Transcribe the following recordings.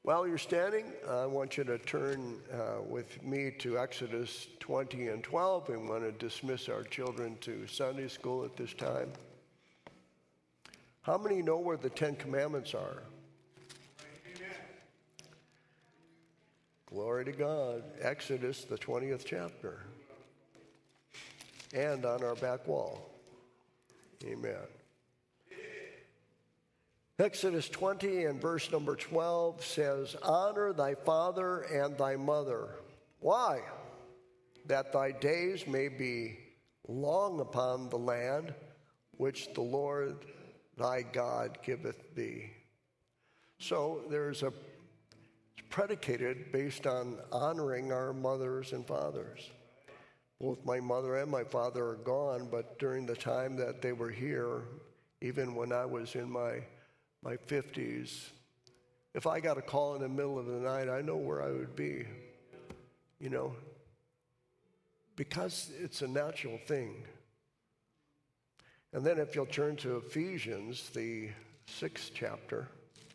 While you're standing, I want you to turn with me to Exodus 20 and 12. We want to dismiss our children to Sunday school at this time. How many know where the Ten Commandments are? Amen. Glory to God. Exodus, the 20th chapter. And on our back wall. Amen. Exodus 20 and verse number 12 says, "Honor thy father and thy mother." Why? "That thy days may be long upon the land which the Lord thy God giveth thee." So it's predicated based on honoring our mothers and fathers. Both my mother and my father are gone, but during the time that they were here, even when I was in my 50s, if I got a call in the middle of the night, I know where I would be, because it's a natural thing. And then if you'll turn to Ephesians, the 6th chapter.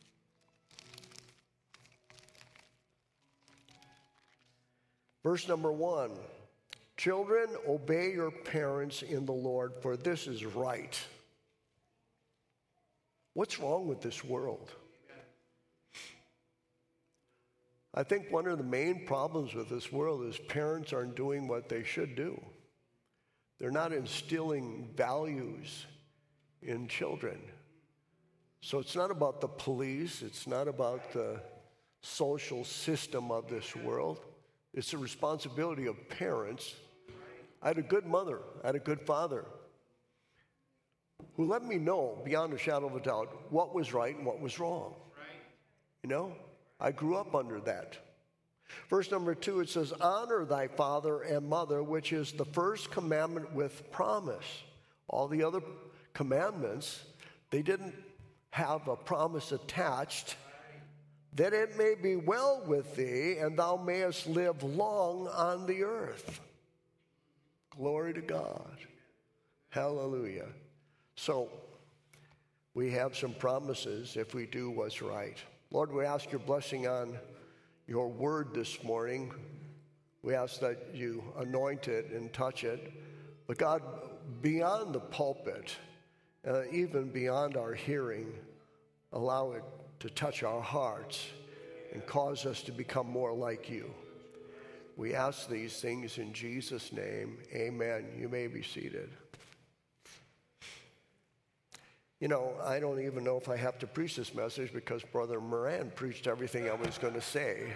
Verse number 1, "Children, obey your parents in the Lord, for this is right." What's wrong with this world? I think one of the main problems with this world is parents aren't doing what they should do. They're not instilling values in children. So it's not about the police. It's not about the social system of this world. It's the responsibility of parents. I had a good mother. I had a good father who let me know beyond a shadow of a doubt what was right and what was wrong. I grew up under that. Verse number 2, it says, "Honor thy father and mother, which is the first commandment with promise." All the other commandments, they didn't have a promise attached, "that it may be well with thee, and thou mayest live long on the earth." Glory to God. Hallelujah. So, we have some promises if we do what's right. Lord, we ask your blessing on your word this morning. We ask that you anoint it and touch it. But God, beyond the pulpit, even beyond our hearing, allow it to touch our hearts and cause us to become more like you. We ask these things in Jesus' name. Amen. You may be seated. I don't even know if I have to preach this message because Brother Moran preached everything I was going to say.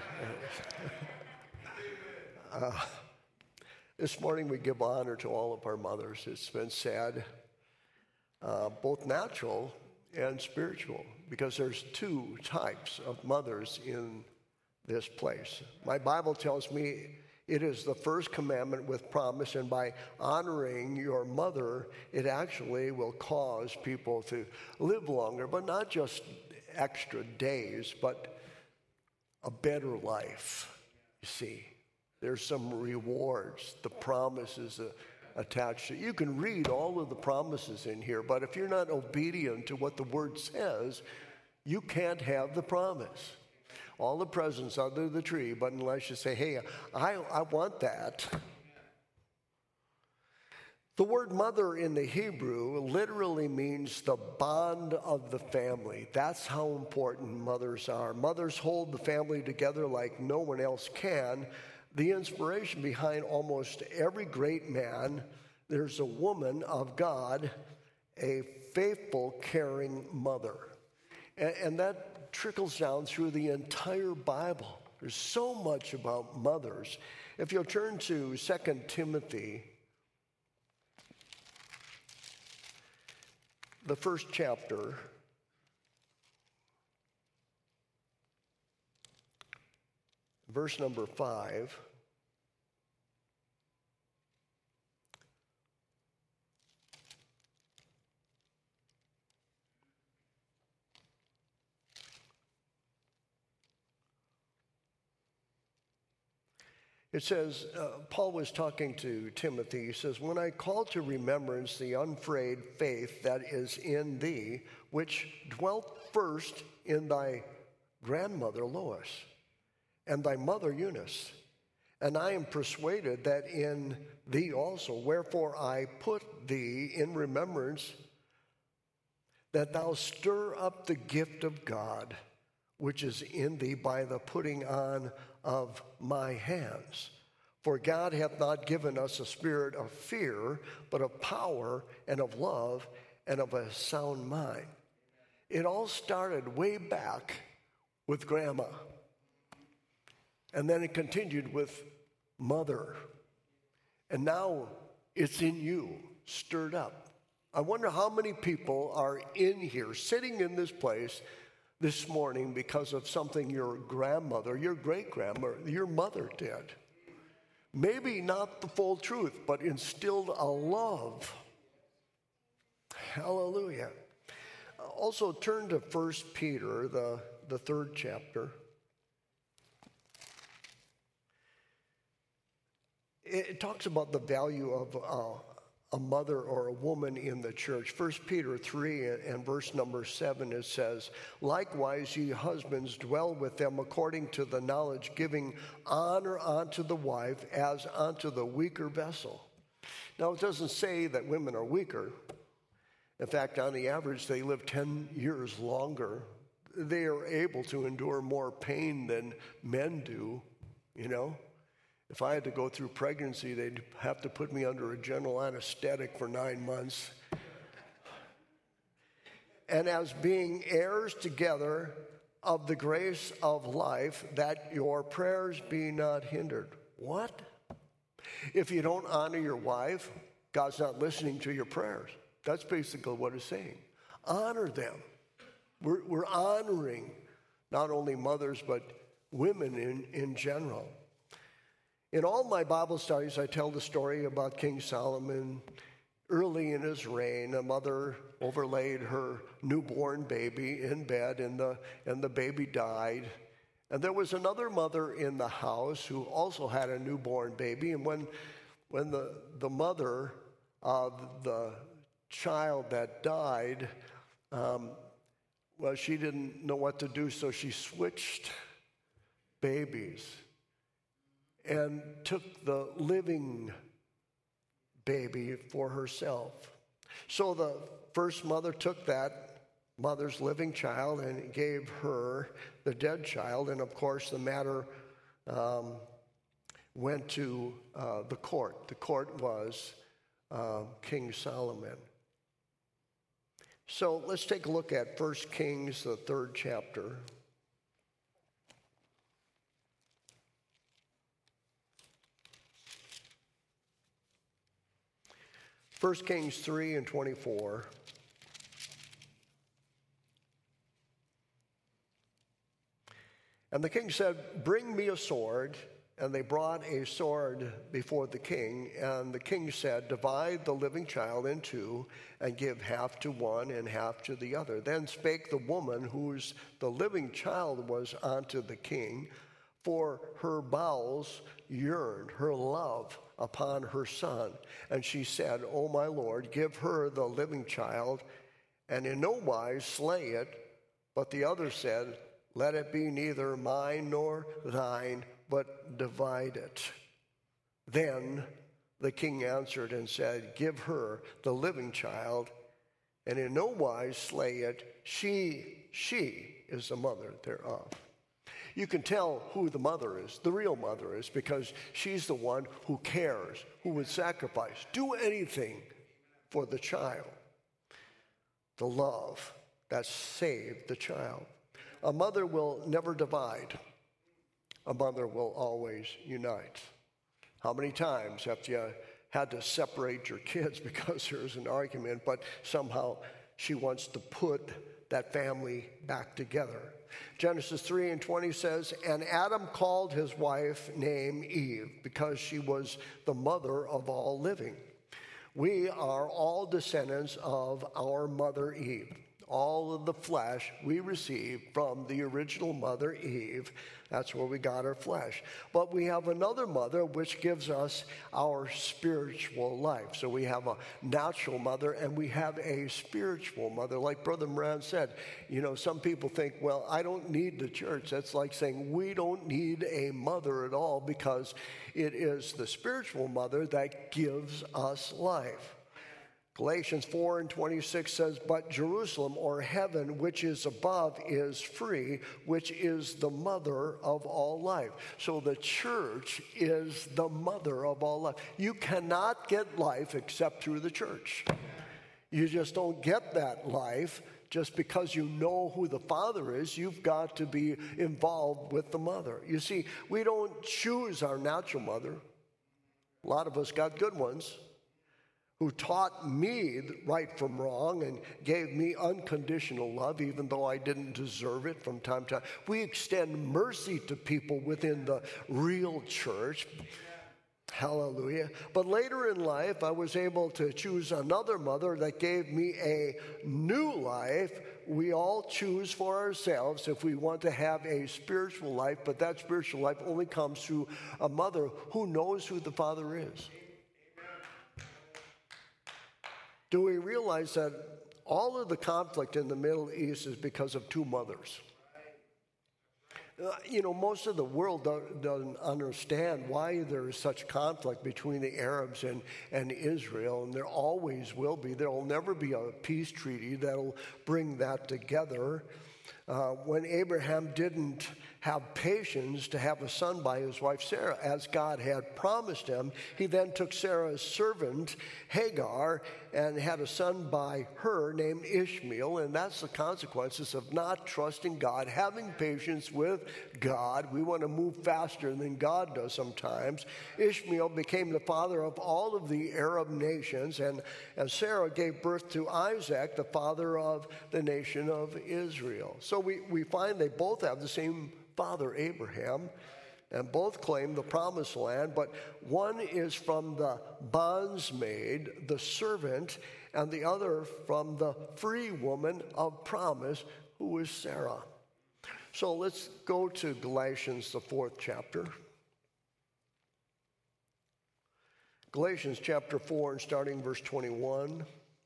This morning we give honor to all of our mothers. It's been sad, both natural and spiritual, because there's two types of mothers in this place. My Bible tells me it is the first commandment with promise, and by honoring your mother, it actually will cause people to live longer, but not just extra days, but a better life. You see, there's some rewards, the promises attached to it. You can read all of the promises in here, but if you're not obedient to what the word says, you can't have the promise. All the presents under the tree, but unless you say, "Hey, I want that." The word mother in the Hebrew literally means the bond of the family. That's how important mothers are. Mothers hold the family together like no one else can. The inspiration behind almost every great man, there's a woman of God, a faithful, caring mother. And that trickles down through the entire Bible. There's so much about mothers. If you'll turn to 2 Timothy, the 1st chapter, verse number 5. It says, Paul was talking to Timothy. He says, "When I call to remembrance the unfrayed faith that is in thee, which dwelt first in thy grandmother Lois, and thy mother Eunice. And I am persuaded that in thee also, wherefore I put thee in remembrance, that thou stir up the gift of God, which is in thee by the putting on of my hands. For God hath not given us a spirit of fear, but of power and of love and of a sound mind. It all started way back with Grandma. And then it continued with Mother. And now it's in you, stirred up. I wonder how many people are in here, sitting in this place this morning because of something your grandmother, your great-grandmother, your mother did. Maybe not the full truth, but instilled a love. Hallelujah. Also turn to 1 Peter, the third chapter. It talks about the value of a mother or a woman in the church. 1 Peter 3 and verse number 7, it says, likewise, ye husbands, dwell with them according to the knowledge, giving honor unto the wife as unto the weaker vessel. Now, it doesn't say that women are weaker. In fact, on the average, they live 10 years longer. They are able to endure more pain than men do, you know. If I had to go through pregnancy, they'd have to put me under a general anesthetic for 9 months. And as being heirs together of the grace of life, that your prayers be not hindered. What? If you don't honor your wife, God's not listening to your prayers. That's basically what it's saying. Honor them. We're honoring not only mothers, but women in general. In all my Bible studies, I tell the story about King Solomon. Early in his reign, a mother overlaid her newborn baby in bed, and the baby died. And there was another mother in the house who also had a newborn baby. And when the mother of the child that died, well, she didn't know what to do, so she switched babies and took the living baby for herself. So the first mother took that mother's living child and gave her the dead child. And of course, the matter went to the court. The court was King Solomon. So let's take a look at 1 Kings, the third chapter. 1 Kings 3 and 24. And the king said, bring me a sword. And they brought a sword before the king. And the king said, divide the living child in two, and give half to one and half to the other. Then spake the woman whose the living child was unto the king, for her bowels yearned, her love upon her son. And she said, O my Lord, give her the living child, and in no wise slay it. But the other said, let it be neither mine nor thine, but divide it. Then the king answered and said, give her the living child, and in no wise slay it. She is the mother thereof. You can tell who the mother is, the real mother is, because she's the one who cares, who would sacrifice, do anything for the child. The love that saved the child. A mother will never divide. A mother will always unite. How many times have you had to separate your kids because there's an argument, but somehow she wants to put that family back together? Genesis 3 and 20 says, and Adam called his wife name Eve, because she was the mother of all living. We are all descendants of our mother Eve. all of the flesh we received from the original mother, Eve. That's where we got our flesh. But we have another mother which gives us our spiritual life. So we have a natural mother and we have a spiritual mother. Like Brother Moran said, some people think, well, I don't need the church. That's like saying we don't need a mother at all, because it is the spiritual mother that gives us life. Galatians 4:26 says, but Jerusalem, or heaven, which is above, is free, which is the mother of all life. So the church is the mother of all life. You cannot get life except through the church. You just don't get that life just because you know who the Father is. You've got to be involved with the mother. You see, we don't choose our natural mother. A lot of us got good ones who taught me right from wrong and gave me unconditional love, even though I didn't deserve it from time to time. We extend mercy to people within the real church. Hallelujah. But later in life, I was able to choose another mother that gave me a new life. We all choose for ourselves if we want to have a spiritual life, but that spiritual life only comes through a mother who knows who the Father is. Do we realize that all of the conflict in the Middle East is because of two mothers? Most of the world doesn't understand why there is such conflict between the Arabs and Israel, and there always will be. There will never be a peace treaty that will bring that together. When Abraham didn't have patience to have a son by his wife Sarah, as God had promised him, he then took Sarah's servant Hagar and had a son by her named Ishmael. And that's the consequences of not trusting God, having patience with God. We want to move faster than God does sometimes. Ishmael became the father of all of the Arab nations, and Sarah gave birth to Isaac, the father of the nation of Israel. So we find they both have the same father, Abraham, and both claim the promised land, but one is from the bondsmaid, the servant, and the other from the free woman of promise, who is Sarah. So let's go to Galatians, the 4th chapter. Galatians chapter 4, and starting verse 21.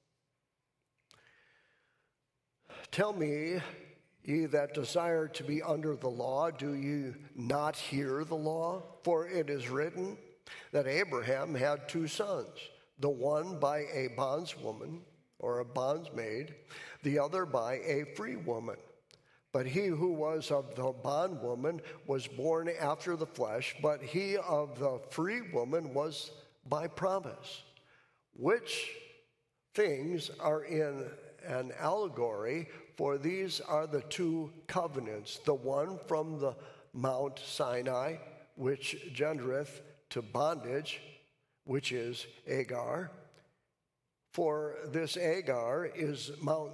Tell me, ye that desire to be under the law, do you not hear the law? For it is written that Abraham had two sons, the one by a bondswoman or a bondsmaid, the other by a free woman. But he who was of the bondwoman was born after the flesh, but he of the free woman was by promise. Which things are in an allegory, for these are the two covenants, the one from the Mount Sinai, which gendereth to bondage, which is Agar. For this Agar is Mount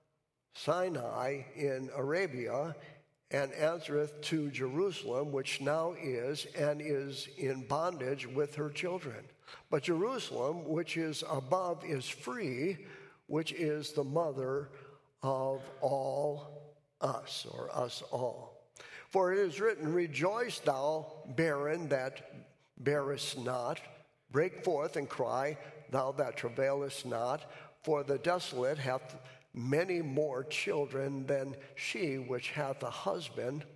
Sinai in Arabia, and answereth to Jerusalem, which now is and is in bondage with her children. But Jerusalem, which is above, is free, which is the mother of all us, or us all. For it is written, rejoice thou, barren that bearest not. Break forth and cry, thou that travailest not. For the desolate hath many more children than she which hath a husband.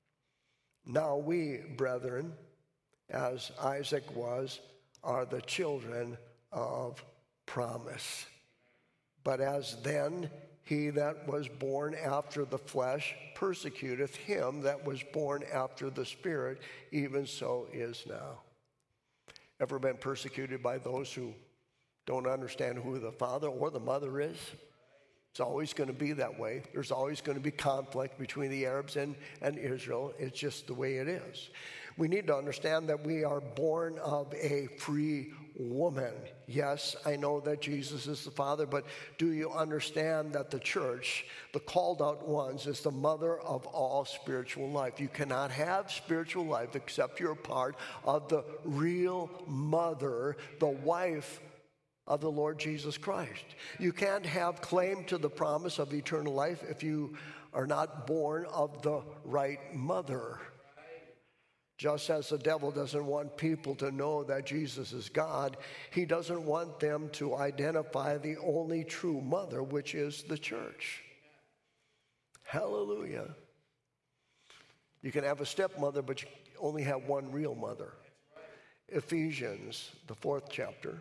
Now we, brethren, as Isaac was, are the children of promise. But as then he that was born after the flesh persecuteth him that was born after the Spirit, even so is now. Ever been persecuted by those who don't understand who the father or the mother is? It's always going to be that way. There's always going to be conflict between the Arabs and Israel. It's just the way it is. We need to understand that we are born of a free woman. Yes, I know that Jesus is the Father, but do you understand that the church, the called out ones, is the mother of all spiritual life? You cannot have spiritual life except you're part of the real mother, the wife of the Lord Jesus Christ. You can't have claim to the promise of eternal life if you are not born of the right mother. Just as the devil doesn't want people to know that Jesus is God, he doesn't want them to identify the only true mother, which is the church. Hallelujah. You can have a stepmother, but you only have one real mother. Ephesians, the 4th chapter.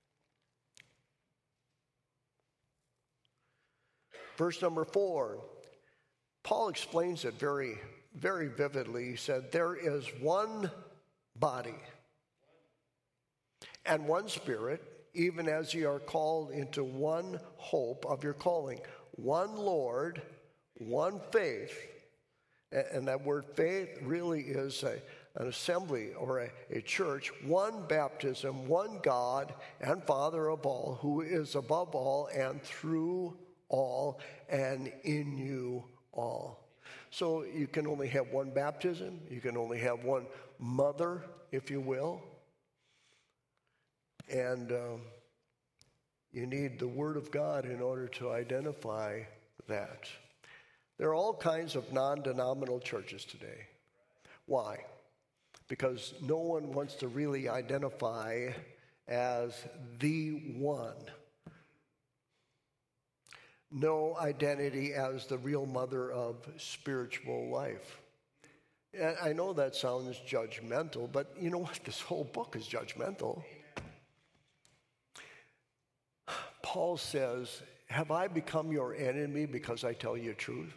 Verse number 4. Paul explains it very, very vividly. He said, there is one body and one Spirit, even as ye are called into one hope of your calling, one Lord, one faith. And that word faith really is an assembly or a church, one baptism, one God and Father of all, who is above all and through all and in you all. So you can only have one baptism. You can only have one mother, if you will. And you need the Word of God in order to identify that. There are all kinds of non-denominational churches today. Why? Because no one wants to really identify as the one. No identity as the real mother of spiritual life. And I know that sounds judgmental, but you know what? This whole book is judgmental. Paul says, have I become your enemy because I tell you the truth?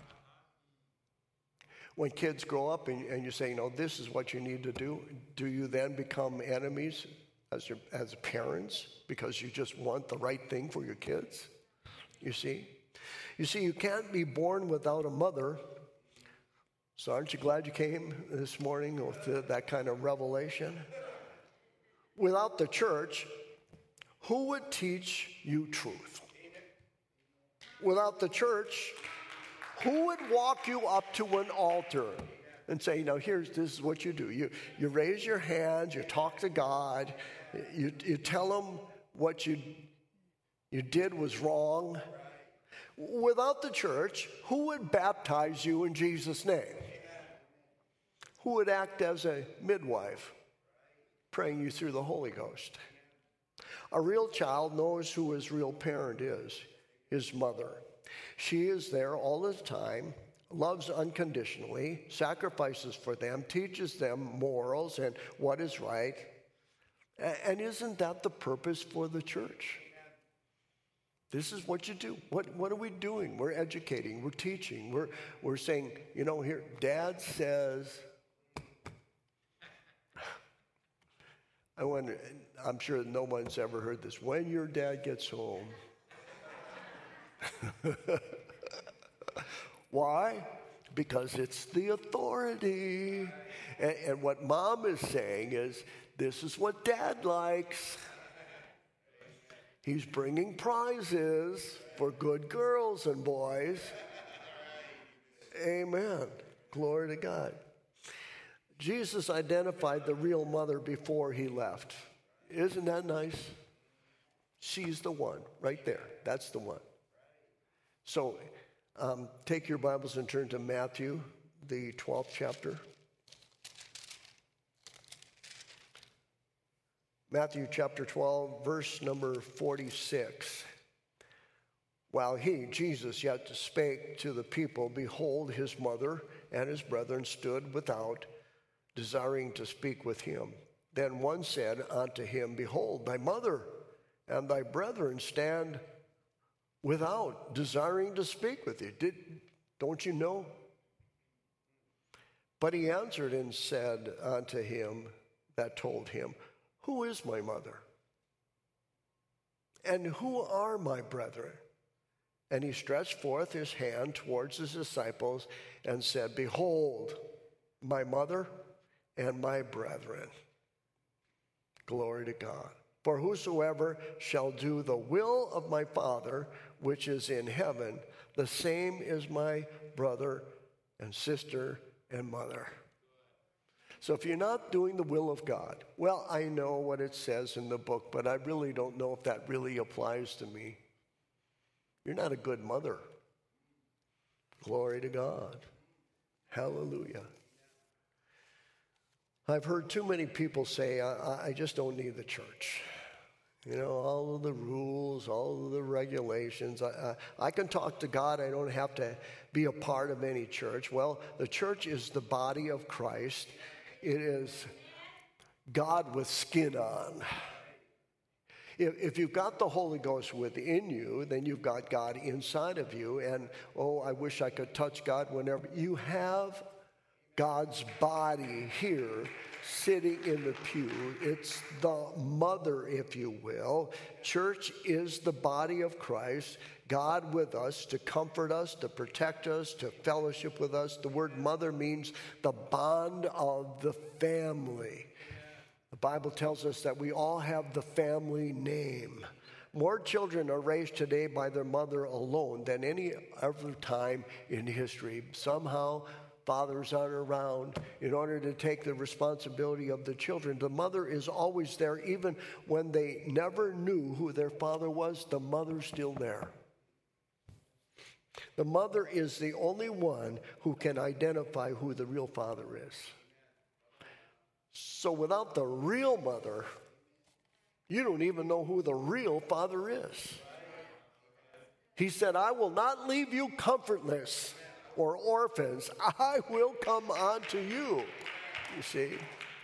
When kids grow up and you say, this is what you need to do you then become enemies as parents because you just want the right thing for your kids? You see, you can't be born without a mother. So aren't you glad you came this morning with that kind of revelation? Without the church, who would teach you truth? Without the church, who would walk you up to an altar and say, this is what you do. You raise your hands, you talk to God, you tell him what you did was wrong. Without the church, who would baptize you in Jesus' name? Who would act as a midwife, praying you through the Holy Ghost? A real child knows who his real parent is, his mother. She is there all the time, loves unconditionally, sacrifices for them, teaches them morals and what is right. And isn't that the purpose for the church? This is what you do. What are we doing? We're educating. We're teaching. We're saying, here, Dad says. I wonder, I'm sure no one's ever heard this. When your dad gets home. Why? Because it's the authority. And what Mom is saying is, this is what Dad likes. He's bringing prizes for good girls and boys. Amen. Glory to God. Jesus identified the real mother before he left. Isn't that nice? She's the one right there. That's the one. So take your Bibles and turn to Matthew, the 12th chapter. Matthew chapter 12, verse number 46. While he, Jesus, yet spake to the people, behold, his mother and his brethren stood without, desiring to speak with him. Then one said unto him, behold, thy mother and thy brethren stand without, desiring to speak with you. Don't you know? But he answered and said unto him that told him, who is my mother? And who are my brethren? And he stretched forth his hand towards his disciples and said, behold, my mother and my brethren. Glory to God. For whosoever shall do the will of my Father, which is in heaven, the same is my brother and sister and mother. So if you're not doing the will of God, well, I know what it says in the book, but I really don't know if that really applies to me. You're not a good mother. Glory to God. Hallelujah. I've heard too many people say, I just don't need the church. You know, all of the rules, all of the regulations. I can talk to God. I don't have to be a part of any church. Well, the church is the body of Christ. It is God with skin on. If you've got the Holy Ghost within you, then you've got God inside of you. And, oh, I wish I could touch God whenever. You have God's body here sitting in the pew. It's the mother, if you will. Church is the body of Christ. God with us to comfort us, to protect us, to fellowship with us. The word mother means the bond of the family. The Bible tells us that we all have the family name. More children are raised today by their mother alone than any other time in history. Somehow, fathers aren't around in order to take the responsibility of the children. The mother is always there, even when they never knew who their father was. The mother's still there. The mother is the only one who can identify who the real father is. So without the real mother, you don't even know who the real father is. He said, I will not leave you comfortless or orphans. I will come unto you. You see?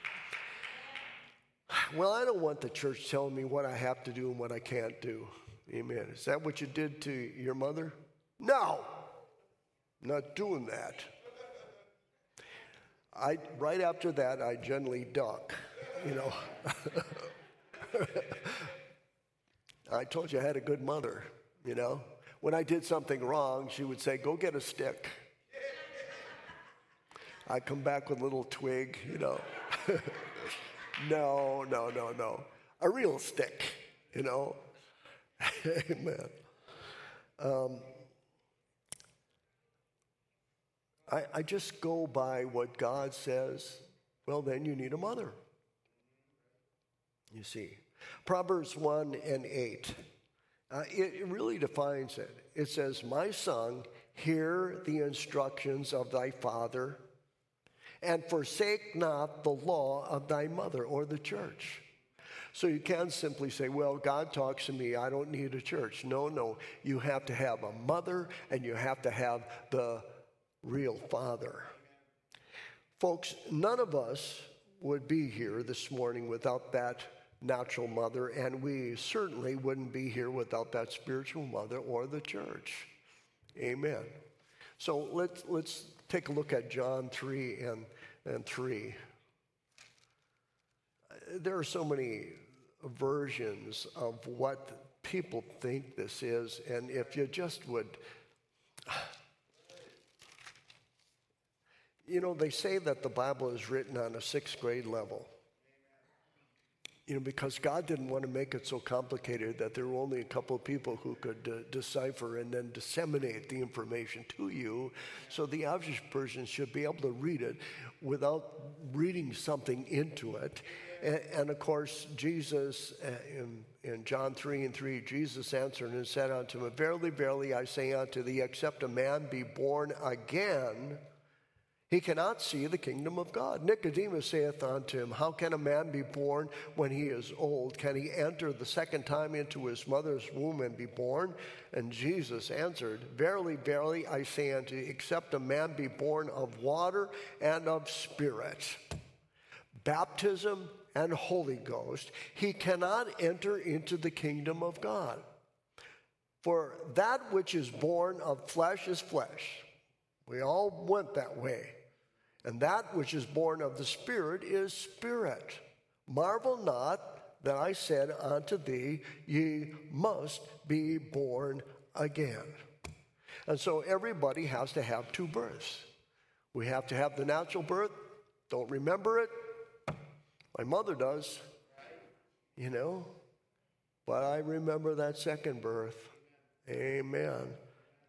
Well, I don't want the church telling me what I have to do and what I can't do. Amen. Is that what you did to your mother? No, not doing that. Right after that, I generally duck, you know. I told you I had a good mother, you know. When I did something wrong, she would say, go get a stick. I'd come back with a little twig, you know. No. A real stick, you know. Amen. I just go by what God says. Well, then you need a mother. You see. Proverbs 1:8. It really defines it. It says, my son, hear the instructions of thy father, and forsake not the law of thy mother, or the church. So you can't simply say, well, God talks to me, I don't need a church. No. You have to have a mother, and you have to have the real father. Folks, none of us would be here this morning without that natural mother, and we certainly wouldn't be here without that spiritual mother or the church. Amen. So let's take a look at John 3 and 3. There are so many versions of what people think this is, and if you just would... You know, they say that the Bible is written on a 6th grade level. You know, because God didn't want to make it so complicated that there were only a couple of people who could decipher and then disseminate the information to you. So the average person should be able to read it without reading something into it. And of course, Jesus, in John 3:3, Jesus answered and said unto him, verily, verily, I say unto thee, except a man be born again, he cannot see the kingdom of God. Nicodemus saith unto him, how can a man be born when he is old? Can he enter the second time into his mother's womb and be born? And Jesus answered, verily, verily, I say unto you, except a man be born of water and of spirit, baptism and Holy Ghost, he cannot enter into the kingdom of God. For that which is born of flesh is flesh. We all went that way. And that which is born of the Spirit is spirit. Marvel not that I said unto thee, ye must be born again. And so everybody has to have two births. We have to have the natural birth. Don't remember it. My mother does, you know. But I remember that second birth. Amen.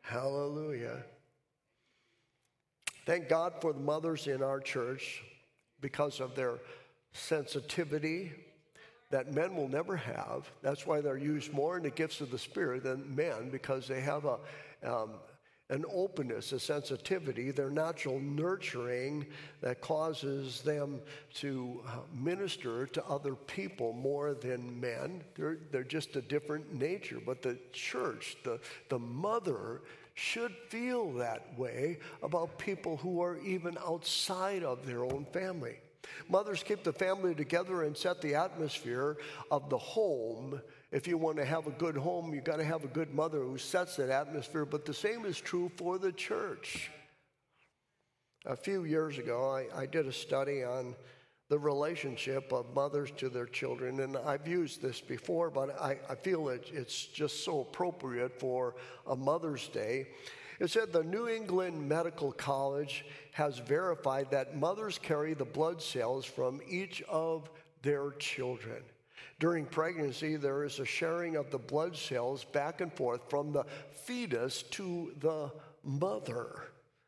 Hallelujah. Thank God for the mothers in our church. because of their sensitivity that men will never have. That's why they're used more in the gifts of the Spirit than men, because they have an openness, a sensitivity, their natural nurturing that causes them to minister to other people more than men. They're just a different nature. But the church, the mother, should feel that way about people who are even outside of their own family. Mothers keep the family together and set the atmosphere of the home. If you want to have a good home, you've got to have a good mother who sets that atmosphere. But the same is true for the church. A few years ago, I did a study on the relationship of mothers to their children. And I've used this before, but I feel it's just so appropriate for a Mother's Day. It said the New England Medical College has verified that mothers carry the blood cells from each of their children. During pregnancy, there is a sharing of the blood cells back and forth from the fetus to the mother.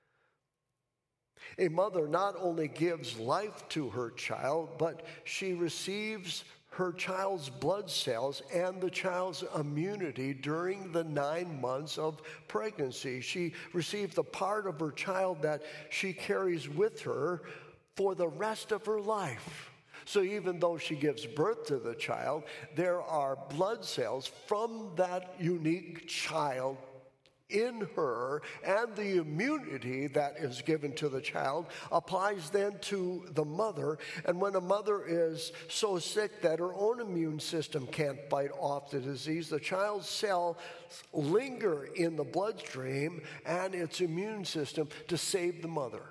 A mother not only gives life to her child, but she receives her child's blood cells and the child's immunity during the 9 months of pregnancy. She receives the part of her child that she carries with her for the rest of her life. So even though she gives birth to the child, there are blood cells from that unique child in her, and the immunity that is given to the child applies then to the mother. And when a mother is so sick that her own immune system can't fight off the disease, the child's cells linger in the bloodstream and its immune system to save the mother.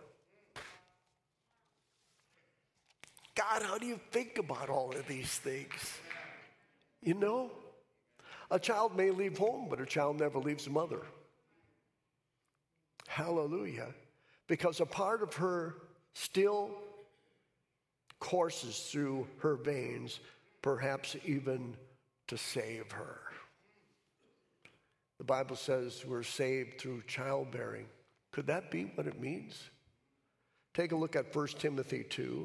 God, how do you think about all of these things? You know, a child may leave home, but a child never leaves the mother. Hallelujah. Because a part of her still courses through her veins, perhaps even to save her. The Bible says we're saved through childbearing. Could that be what it means? Take a look at 1 Timothy 2.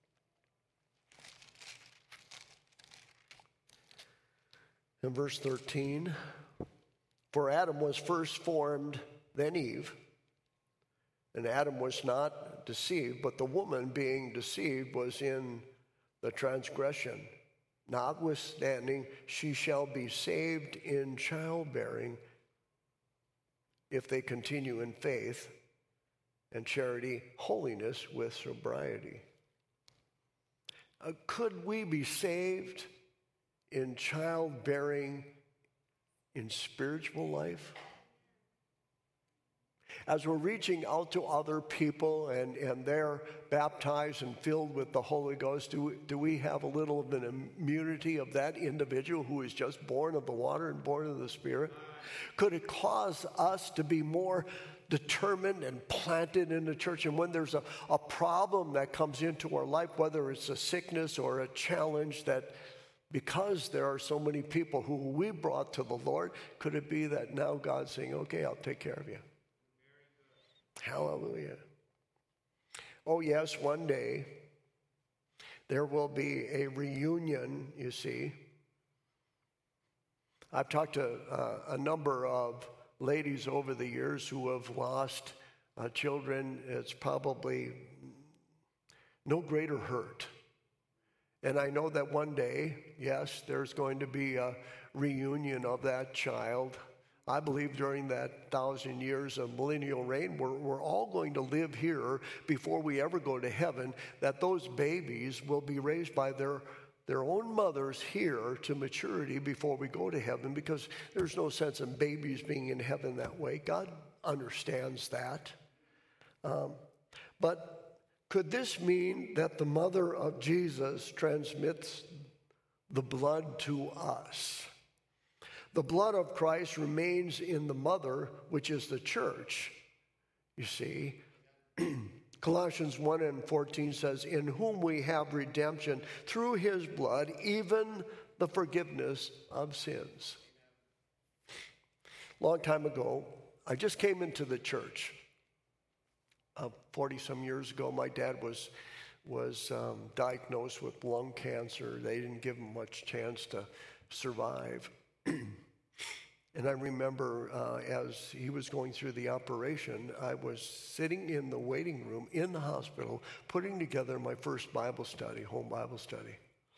In verse 13, for Adam was first formed, then Eve. And Adam was not deceived, but the woman being deceived was in the transgression. Notwithstanding, she shall be saved in childbearing if they continue in faith and charity, holiness with sobriety. Could we be saved in childbearing in spiritual life? As we're reaching out to other people and they're baptized and filled with the Holy Ghost, do we have a little of an immunity of that individual who is just born of the water and born of the Spirit? Could it cause us to be more determined and planted in the church? And when there's a problem that comes into our life, whether it's a sickness or a challenge, that because there are so many people who we brought to the Lord, could it be that now God's saying, okay, I'll take care of you? Hallelujah. Oh, yes, one day there will be a reunion, you see. I've talked to a number of ladies over the years who have lost children. It's probably no greater hurt. And I know that one day, yes, there's going to be a reunion of that child. I believe during that 1,000 years of millennial reign, we're all going to live here before we ever go to heaven, that those babies will be raised by their own mothers here to maturity before we go to heaven, because there's no sense in babies being in heaven that way. God understands that. But could this mean that the mother of Jesus transmits the blood to us? The blood of Christ remains in the mother, which is the church, you see. Colossians 1:14 says, in whom we have redemption through his blood, even the forgiveness of sins. Long time ago, I just came into the church. 40-some years ago, my dad was was diagnosed with lung cancer. They didn't give him much chance to survive. And I remember as he was going through the operation, I was sitting in the waiting room in the hospital, putting together my first Bible study, home Bible study.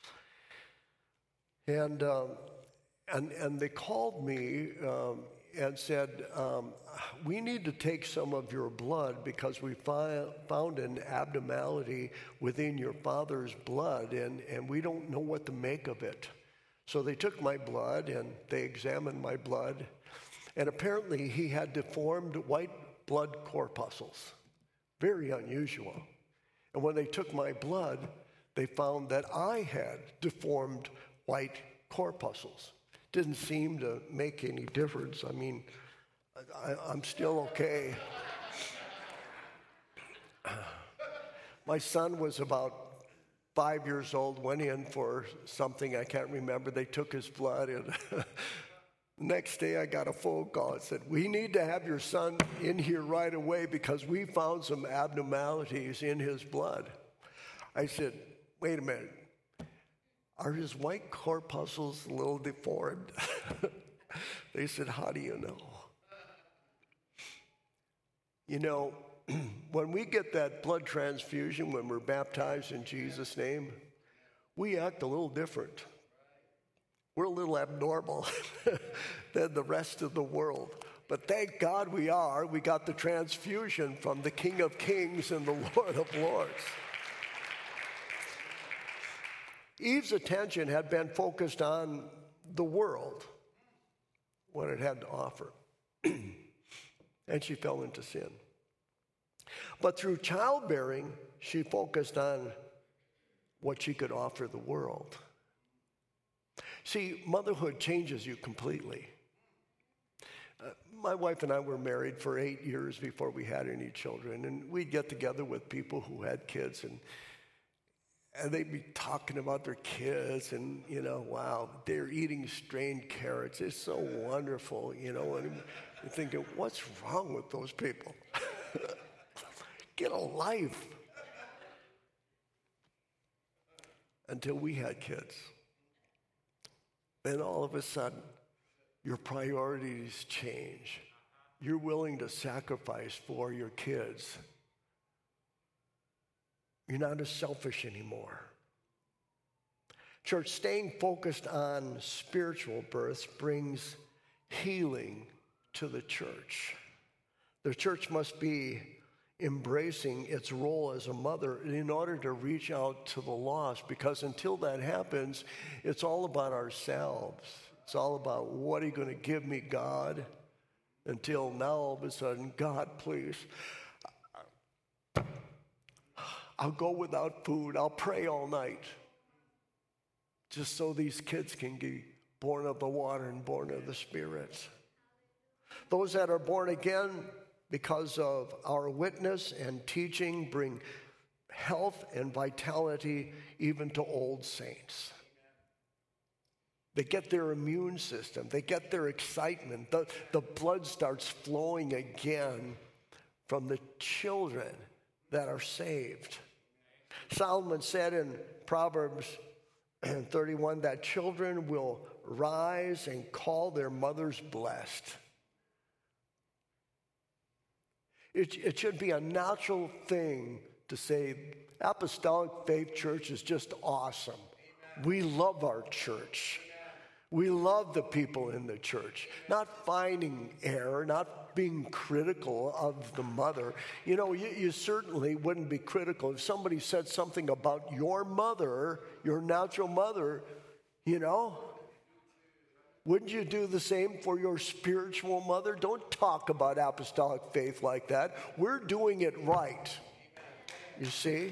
And they called me and said, we need to take some of your blood because we found an abnormality within your father's blood, and we don't know what to make of it. So they took my blood and they examined my blood, and apparently he had deformed white blood corpuscles. Very unusual. And when they took my blood, they found that I had deformed white corpuscles. Didn't seem to make any difference. I mean, I'm still okay. My son was about 5 years old, went in for something I can't remember. They took his blood, and next day I got a phone call. It said, we need to have your son in here right away because we found some abnormalities in his blood. I said, wait a minute. Are his white corpuscles a little deformed? They said, how do you know? You know, when we get that blood transfusion, when we're baptized in Jesus' name, we act a little different. We're a little abnormal than the rest of the world. But thank God we are. We got the transfusion from the King of Kings and the Lord of Lords. Eve's attention had been focused on the world, what it had to offer. And she fell into sin. But through childbearing, she focused on what she could offer the world. See, motherhood changes you completely. My wife and I were married for 8 years before we had any children, and we'd get together with people who had kids, and they'd be talking about their kids, and, you know, wow, they're eating strained carrots. It's so wonderful, you know, and you're thinking, what's wrong with those people? Get a life. Until we had kids. Then all of a sudden, your priorities change. You're willing to sacrifice for your kids. You're not as selfish anymore. Church, staying focused on spiritual births brings healing to the church. The church must be embracing its role as a mother in order to reach out to the lost, because until that happens, it's all about ourselves. It's all about, what are you going to give me, God? Until now, all of a sudden, God, please, I'll go without food. I'll pray all night just so these kids can be born of the water and born of the Spirit. Those that are born again because of our witness and teaching bring health and vitality even to old saints. They get their immune system. They get their excitement. The blood starts flowing again from the children that are saved. Solomon said in Proverbs 31 that children will rise and call their mothers blessed. It should be a natural thing to say, Apostolic Faith Church is just awesome. We love our church. We love the people in the church. Not finding error, not being critical of the mother. You know, you certainly wouldn't be critical if somebody said something about your mother, your natural mother, you know. Wouldn't you do the same for your spiritual mother? Don't talk about apostolic faith like that. We're doing it right. You see?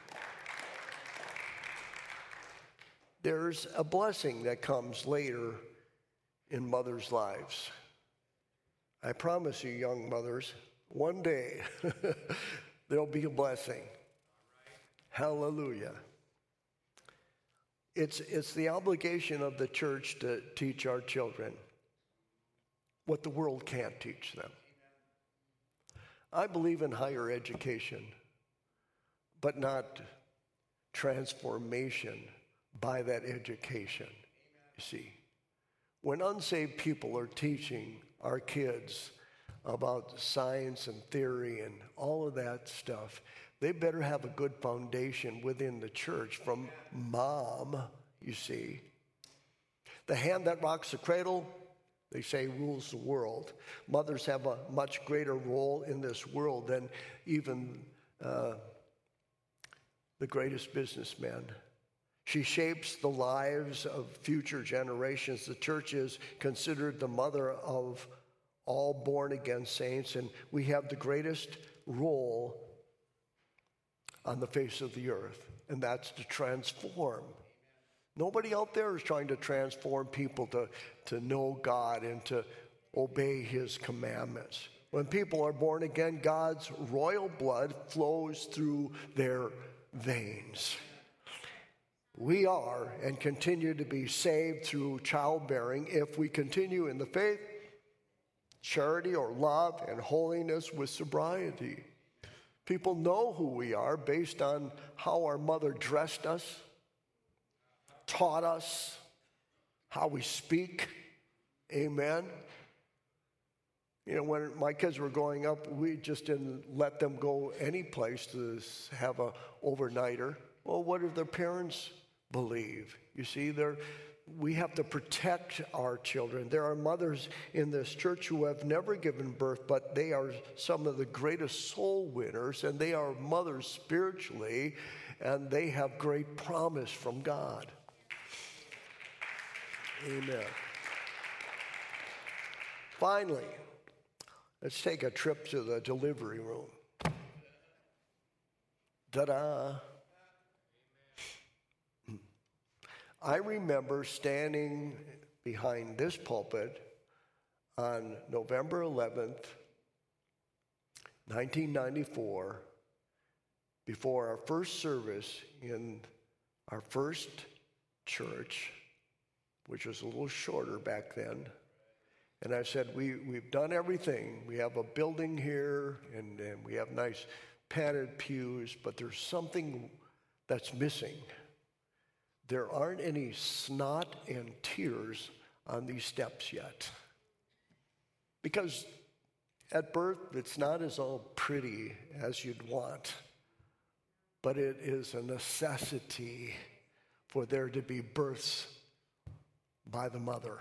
There's a blessing that comes later in mothers' lives. I promise you, young mothers, one day there'll be a blessing. Hallelujah. It's the obligation of the church to teach our children what the world can't teach them. I believe in higher education, but not transformation by that education. You see, when unsaved people are teaching our kids about science and theory and all of that stuff, they better have a good foundation within the church from mom, you see. The hand that rocks the cradle, they say, rules the world. Mothers have a much greater role in this world than even the greatest businessmen. She shapes the lives of future generations. The church is considered the mother of all born-again saints, and we have the greatest role on the face of the earth, and that's to transform. Nobody out there is trying to transform people to know God and to obey His commandments. When people are born again, God's royal blood flows through their veins. We are and continue to be saved through childbearing if we continue in the faith, charity, or love and holiness with sobriety. People know who we are based on how our mother dressed us, taught us, how we speak. Amen. You know, when my kids were growing up, we just didn't let them go any place to have a overnighter. Well, what do their parents believe? You see, we have to protect our children. There are mothers in this church who have never given birth, but they are some of the greatest soul winners, and they are mothers spiritually, and they have great promise from God. Amen. Finally, let's take a trip to the delivery room. Ta-da! I remember standing behind this pulpit on November 11th, 1994, before our first service in our first church, which was a little shorter back then. And I said, we've done everything. We have a building here, and we have nice padded pews, but there's something that's missing. There aren't any snot and tears on these steps yet. Because at birth, it's not as all pretty as you'd want, but it is a necessity for there to be births by the mother.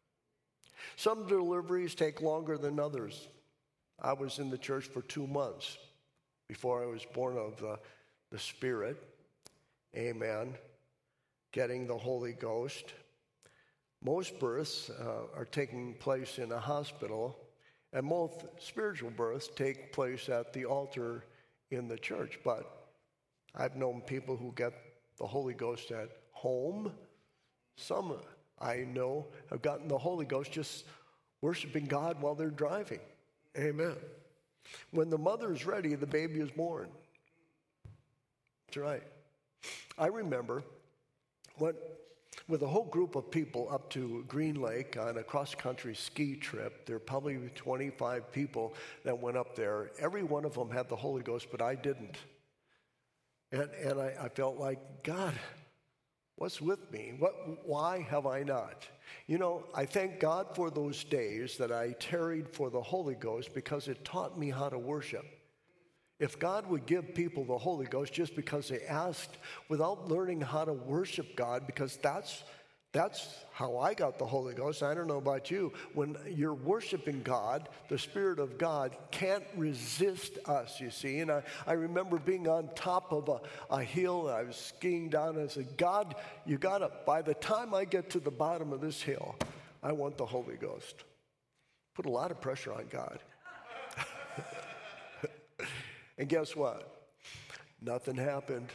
Some deliveries take longer than others. I was in the church for 2 months before I was born of the Spirit. Amen. Getting the Holy Ghost. Most births are taking place in a hospital, and most spiritual births take place at the altar in the church. But I've known people who get the Holy Ghost at home. Some I know have gotten the Holy Ghost just worshiping God while they're driving. Amen. When the mother's ready, the baby is born. That's right. I remember with a whole group of people up to Green Lake on a cross-country ski trip. There were probably 25 people that went up there. Every one of them had the Holy Ghost, but I didn't. And I felt like, God, what's with me? Why have I not? You know, I thank God for those days that I tarried for the Holy Ghost because it taught me how to worship. If God would give people the Holy Ghost just because they asked without learning how to worship God, because that's how I got the Holy Ghost. I don't know about you. When you're worshiping God, the Spirit of God can't resist us, you see. And I remember being on top of a hill. I was skiing down, and I said, God, you got to, by the time I get to the bottom of this hill, I want the Holy Ghost. Put a lot of pressure on God. And guess what? Nothing happened.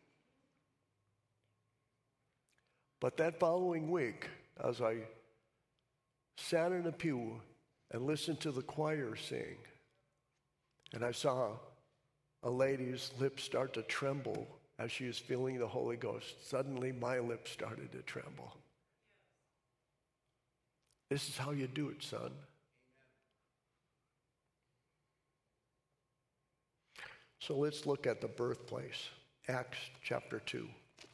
But that following week, as I sat in a pew and listened to the choir sing, and I saw a lady's lips start to tremble as she was feeling the Holy Ghost, suddenly my lips started to tremble. This is how you do it, son. So let's look at the birthplace. Acts chapter 2.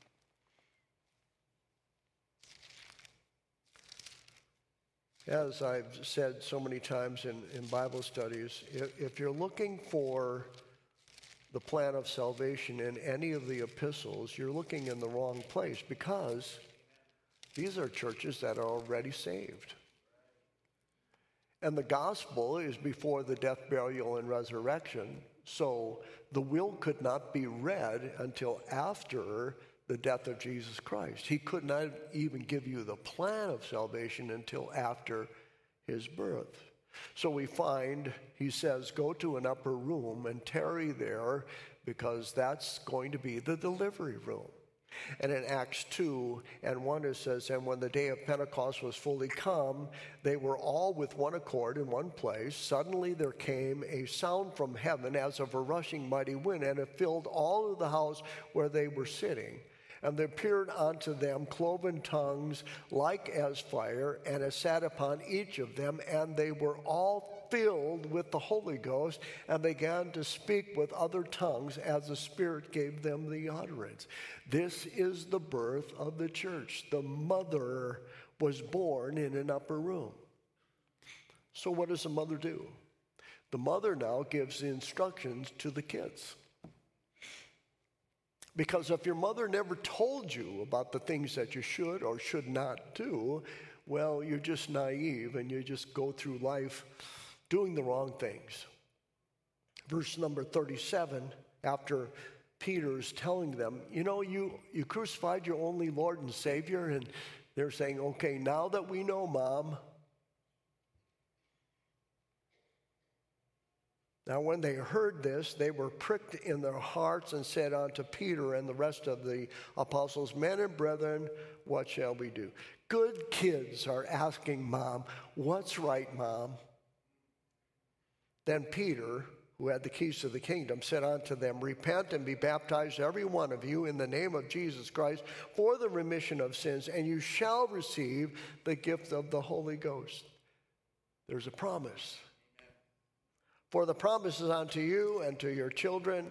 As I've said so many times in Bible studies, if you're looking for the plan of salvation in any of the epistles, you're looking in the wrong place, because these are churches that are already saved. And the gospel is before the death, burial, and resurrection, so the will could not be read until after the death of Jesus Christ. He could not even give you the plan of salvation until after his birth. So we find, he says, go to an upper room and tarry there, because that's going to be the delivery room. And in Acts 2 and 1 it says, and when the day of Pentecost was fully come, they were all with one accord in one place. Suddenly there came a sound from heaven as of a rushing mighty wind, and it filled all of the house where they were sitting. And there appeared unto them cloven tongues like as fire, and it sat upon each of them, and they were all filled with the Holy Ghost, and began to speak with other tongues as the Spirit gave them the utterance. This is the birth of the church. The mother was born in an upper room. So what does the mother do? The mother now gives the instructions to the kids. Because if your mother never told you about the things that you should or should not do, well, you're just naive and you just go through life doing the wrong things. Verse number 37, after Peter's telling them, you know, you crucified your only Lord and Savior, and they're saying, okay, now that we know, Mom. Now, when they heard this, they were pricked in their hearts and said unto Peter and the rest of the apostles, men and brethren, what shall we do? Good kids are asking Mom, what's right, Mom? Then Peter, who had the keys to the kingdom, said unto them, repent and be baptized, every one of you, in the name of Jesus Christ, for the remission of sins, and you shall receive the gift of the Holy Ghost. There's a promise. For the promise is unto you and to your children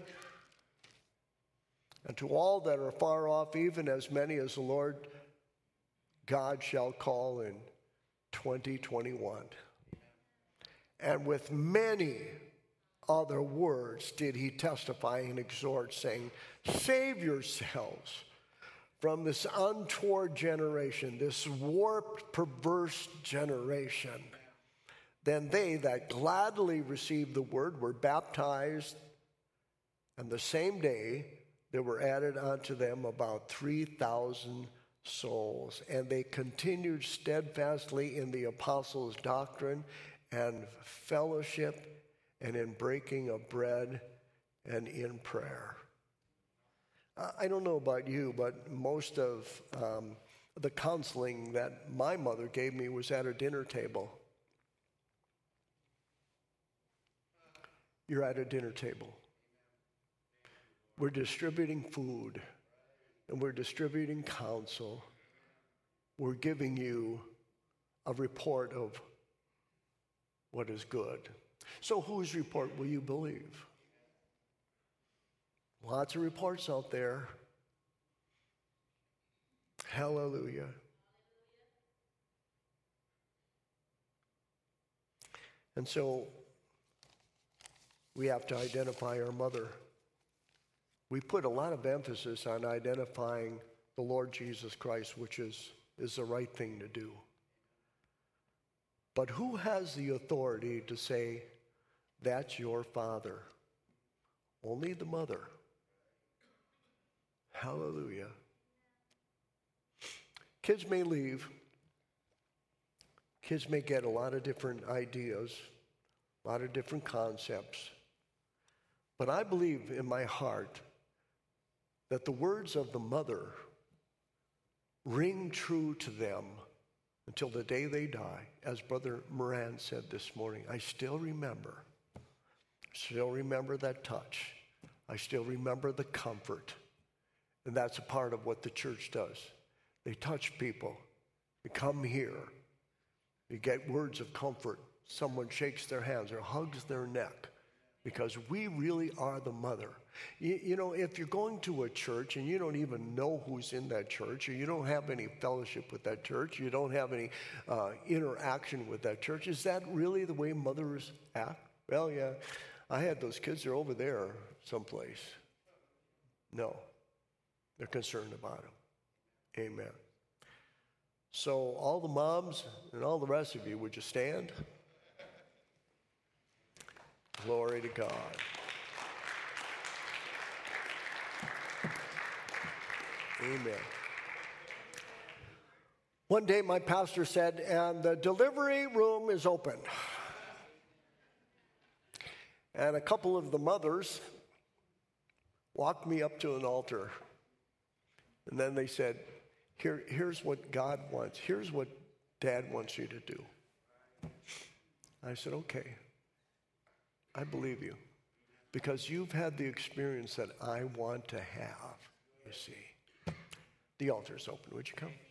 and to all that are far off, even as many as the Lord God shall call in 2021. And with many other words did he testify and exhort, saying, save yourselves from this untoward generation, this warped, perverse generation. Then they that gladly received the word were baptized, and the same day there were added unto them about 3,000 souls. And they continued steadfastly in the apostles' doctrine and fellowship, and in breaking of bread, and in prayer. I don't know about you, but most of the counseling that my mother gave me was at a dinner table. You're at a dinner table. We're distributing food, and we're distributing counsel. We're giving you a report of what is good. So whose report will you believe? Lots of reports out there. Hallelujah. And so we have to identify our mother. We put a lot of emphasis on identifying the Lord Jesus Christ, which is the right thing to do. But who has the authority to say, that's your father? Only the mother. Hallelujah. Kids may leave. Kids may get a lot of different ideas, a lot of different concepts. But I believe in my heart that the words of the mother ring true to them until the day they die. As Brother Moran said this morning, I still remember that touch. I still remember the comfort. And that's a part of what the church does. They touch people. You come here. You get words of comfort. Someone shakes their hands or hugs their neck. because we really are the mother. You know, if you're going to a church and you don't even know who's in that church, or you don't have any fellowship with that church, you don't have any interaction with that church, is that really the way mothers act? Well, yeah, I had those kids, they're over there someplace. No, they're concerned about them. Amen. So all the moms and all the rest of you, would you stand? Glory to God. Amen. One day my pastor said, and the delivery room is open. And a couple of the mothers walked me up to an altar. And then they said, here's what God wants. Here's what Dad wants you to do. I said, okay. I believe you. Because you've had the experience that I want to have, you see. The altar's open. Would you come?